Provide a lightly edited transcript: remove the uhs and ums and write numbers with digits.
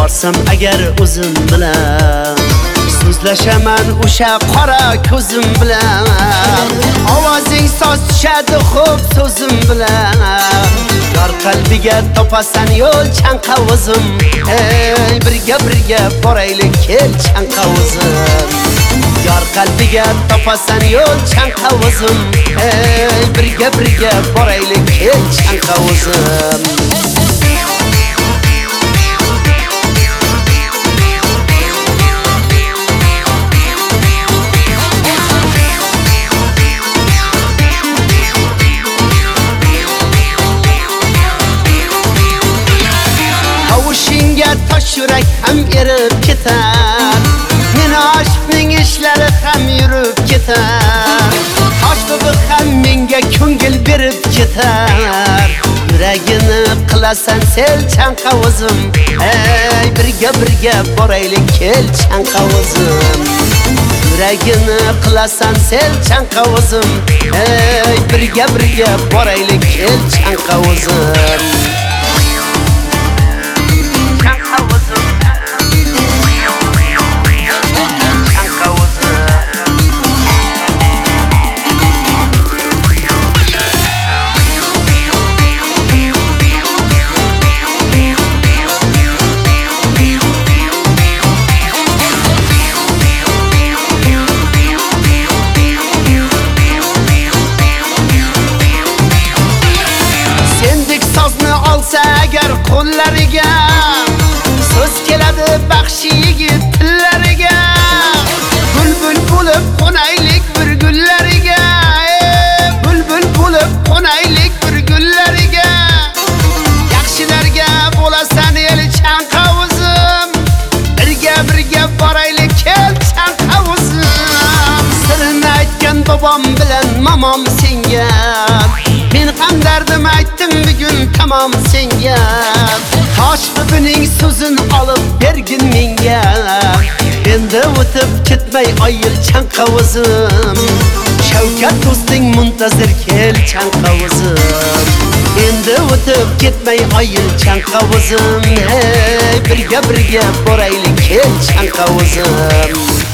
borsam agar o'zim bilan so'zlashaman o'sha qora ko'zim bilan ovozing soz tushadi xo'p so'zim bilan yor qalbiga topasan yo'l chanqa o'zim ey birga boraylik kel chanqa o'zim yor qalbiga topasan yo'l chanqa o'zim ey birga boraylik kel chanqa o'zim tosh yurak ham erib ketar meni aşkning ishlari ham yurib ketar tosh bibi ham menga ko'ngil berib ketar yuragini qilasan sel chanqa o'zim ey birga boraylik kel chanqa o'zim yuragini qilasan sel chanqa o'zim ey birga boraylik kel chanqa o'zim agar qo'llariga so'z keladi baxshi yigit tillariga bulbul bo'lib qo'naylik bir gullariga bulbul bo'lib qo'naylik bir gullariga yaxshilarga bo'lasan el chanqa o'zim birga boraylik kel chanqa o'zim sirini aytgan bobom bilan momom senga men ham dardim aytdim bugun tamom senga tosh bibining so'zini olib bergin menga endi o'tib ketmay oyil chanqa o'zim shavkat do'sting muntazir kel chanqa o'zim endi o'tib ketmay oyil chanqa o'zim hey birga boraylik kel chanqa o'zim